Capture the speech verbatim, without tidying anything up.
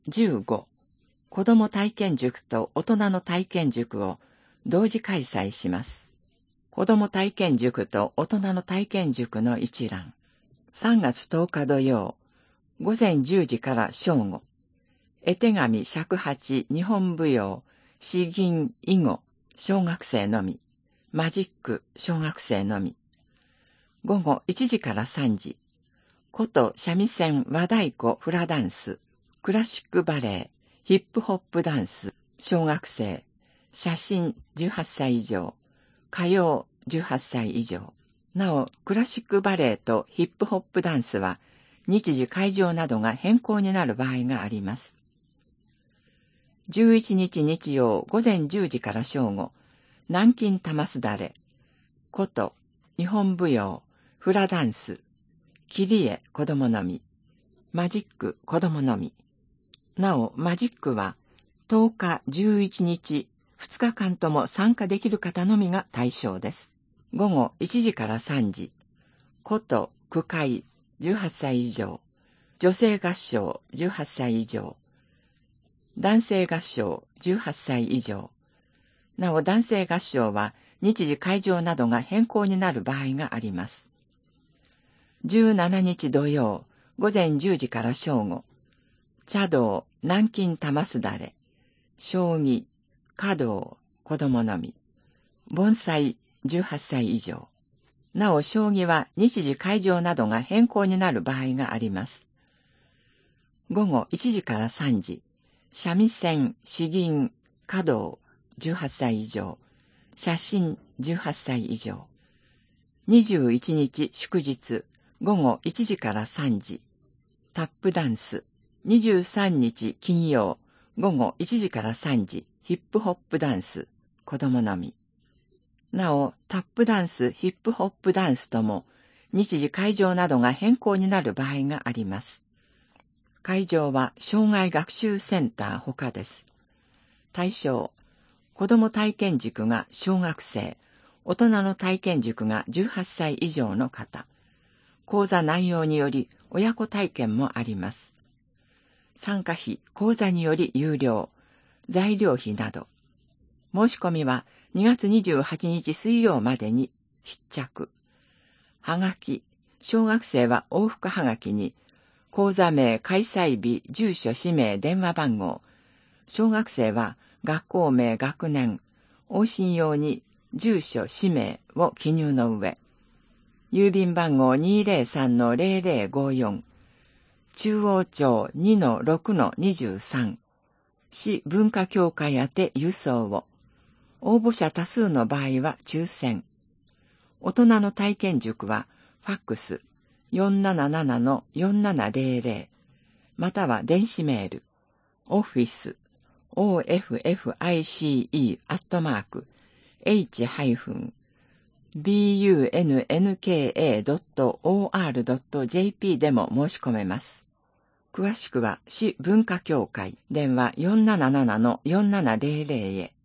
じゅうご、子ども体験塾と大人の体験塾を同時開催します。子ども体験塾と大人の体験塾の一覧。さんがつとおか土曜、午前じゅうじから正午。絵手紙尺八日本舞踊、詩吟囲碁、小学生のみ。マジック、小学生のみ。午後いちじからさんじ。琴、三味線、和太鼓、フラダンス、クラシックバレエ、ヒップホップダンス、小学生、写真じゅうはっさい以上、歌謡じゅうはっさい以上。なお、クラシックバレエとヒップホップダンスは、日時会場などが変更になる場合があります。じゅういちにち日曜午前じゅうじから正午、南京玉すだれ、琴、日本舞踊、フラダンス、切り絵子供のみ、マジック子供のみ。なお、マジックはとおか、じゅういちにち、ふつかかんとも参加できる方のみが対象です。午後いちじからさんじ、琴、句会、じゅうはっさい以上、女性合唱、じゅうはっさい以上、男性合唱、じゅうはっさい以上。なお、男性合唱は日時会場などが変更になる場合があります。じゅうしちにち土曜、午前じゅうじから正午、茶道、南京玉すだれ、将棋、華道、子供のみ、盆栽、じゅうはっさい以上。なお、将棋は日時会場などが変更になる場合があります。午後いちじからさんじ、三味線、詩吟、華道、じゅうはっさい以上、写真、じゅうはっさい以上。にじゅういちにち祝日、午後いちじからさんじ、タップダンス。にじゅうさんにち金曜、午後いちじからさんじ、ヒップホップダンス、子供のみ。なお、タップダンス、ヒップホップダンスとも、日時会場などが変更になる場合があります。会場は障害学習センターほかです。対象、子ども体験塾が小学生、大人の体験塾がじゅうはっさい以上の方。講座内容により親子体験もあります。参加費、講座により有料、材料費など。申し込みはにがつにじゅうはちにち水曜までに必着。はがき、小学生は往復はがきに、講座名、開催日、住所、氏名、電話番号。小学生は学校名、学年、往診用に住所、氏名を記入の上。郵便番号 にーぜろさんのぜろぜろごよん。中央町 にのろくのにじゅうさん。市文化協会宛て郵送を。応募者多数の場合は抽選。大人の体験塾はファックス よんななななのよんななぜろぜろ または電子メールオフィス オーエフエフアイシーイー アットマーク エイチ ビーユーエヌエヌケーエー ドット オーアール ドット ジェーピー でも申し込めます。詳しくは市文化協会電話 よんななななのよんななぜろぜろ へ。